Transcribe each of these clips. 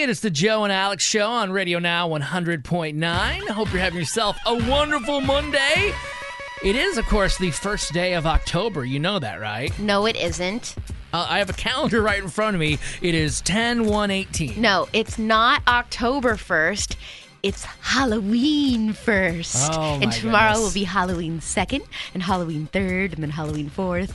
It is the Joe and Alex Show on Radio Now 100.9. Hope you're having yourself a wonderful Monday. It is, of course, the first day of October. You know that, right? No, it isn't. I have a calendar right in front of me. It is 10/1/18. No, it's not October 1st. It's Halloween 1st. Oh, my and tomorrow goodness. will be Halloween 2nd, and Halloween 3rd, and then Halloween 4th.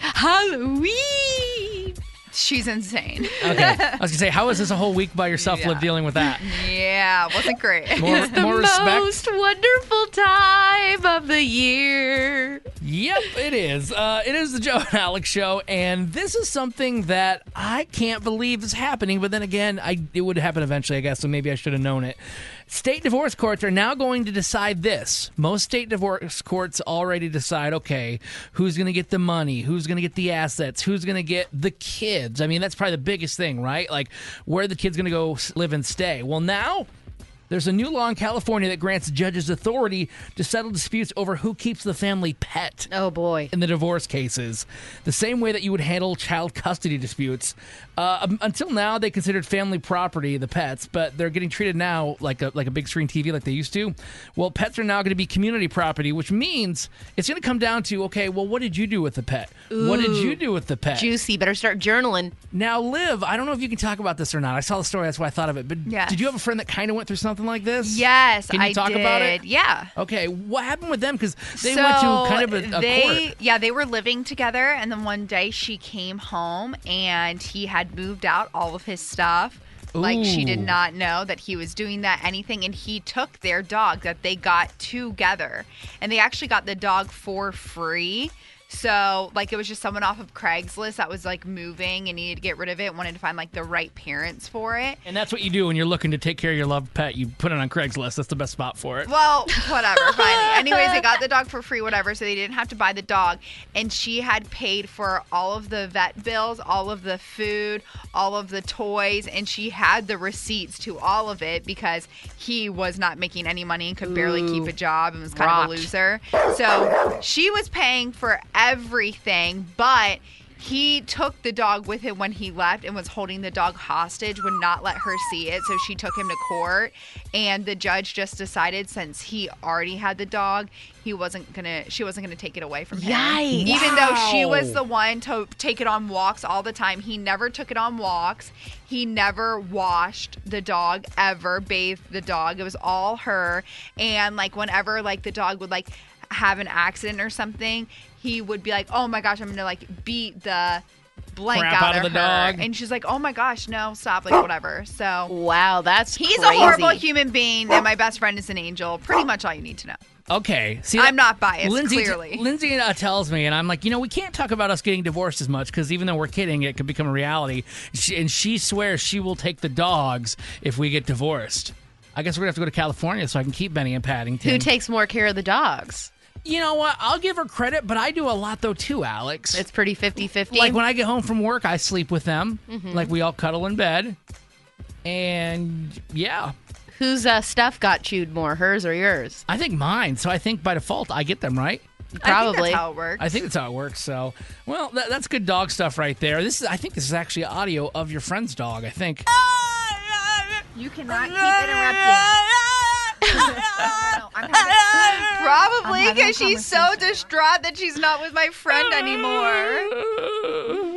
Halloween! She's insane. Okay. I was going to say, how is this a whole week by yourself dealing with that? Yeah, wasn't great. More, It's the more respect? most wonderful time of the year. Yep, it is. It is the Joe and Alex Show, and this is something that I can't believe is happening, but then again, it would happen eventually, I guess, so maybe I should have known it. State divorce courts are now going to decide this. Most state divorce courts already decide, okay, who's going to get the money, who's going to get the assets, who's going to get the kids. I mean, that's probably the biggest thing, right? Like, where the kid's going to go live and stay. Well, now there's a new law in California that grants judges authority to settle disputes over who keeps the family pet Oh, boy. in the divorce cases, the same way that you would handle child custody disputes. Until now, they considered family property, the pets, but they're getting treated now like a big screen TV like they used to. Well, pets are now going to be community property, which means it's going to come down to, okay, well, what did you do with the pet? What did you do with the pet? Juicy. Better start journaling. Now, Liv, I don't know if you can talk about this or not. I saw the story, that's why I thought of it. But Yes. did you have a friend that kind of went through something like this? Yes, Can you I talk did. about it? Yeah. Okay, what happened with them? Because they went to kind of a court. Yeah, they were living together, and then one day she came home, and he had moved out all of his stuff. Like, she did Ooh. not know that he was doing that, anything, and he took their dog that they got together, and they actually got the dog for free. So, like, it was just someone off of Craigslist that was, like, moving and needed to get rid of it, wanted to find, like, the right parents for it. And that's what you do when you're looking to take care of your loved pet. You put it on Craigslist. That's the best spot for it. Well, whatever, fine. Anyways, they got the dog for free, whatever, so they didn't have to buy the dog. And she had paid for all of the vet bills, all of the food, all of the toys, and she had the receipts to all of it because he was not making any money and could barely keep a job and was kind of Rocked. a loser. So she was paying for everything, but he took the dog with him when he left and was holding the dog hostage, would not let her see it. So she took him to court, and the judge just decided since he already had the dog, she wasn't gonna take it away from him. Yikes. Even though she Wow. was the one to take it on walks all the time, he never took it on walks. He never washed the dog, ever bathed the dog. It was all her. And like whenever like the dog would like have an accident or something, he would be like, oh my gosh, I'm gonna like beat the blank Crap out of of the her. dog. And she's like, oh my gosh, no, stop, like whatever. So Wow, that's he's crazy. a horrible human being, and my best friend is an angel. Pretty much all you need to know. Okay. See, I'm not biased, Lindsay, clearly. Lindsay tells me, and I'm like, we can't talk about us getting divorced as much because even though we're kidding, it could become a reality. And she swears she will take the dogs if we get divorced. I guess we're going to have to go to California so I can keep Benny and Paddington. Who takes more care of the dogs? You know what? I'll give her credit, but I do a lot, though, too, Alex. It's pretty 50-50. Like when I get home from work, I sleep with them. Like we all cuddle in bed. And yeah, Whose stuff got chewed more, hers or yours? I think mine. So I think by default, I get them, right? I think Probably. that's how it works. I think that's how it works. So, well, that's good dog stuff right there. I think this is actually audio of your friend's dog, I think. You cannot keep interrupting. No, Probably because she's so distraught that she's not with my friend anymore.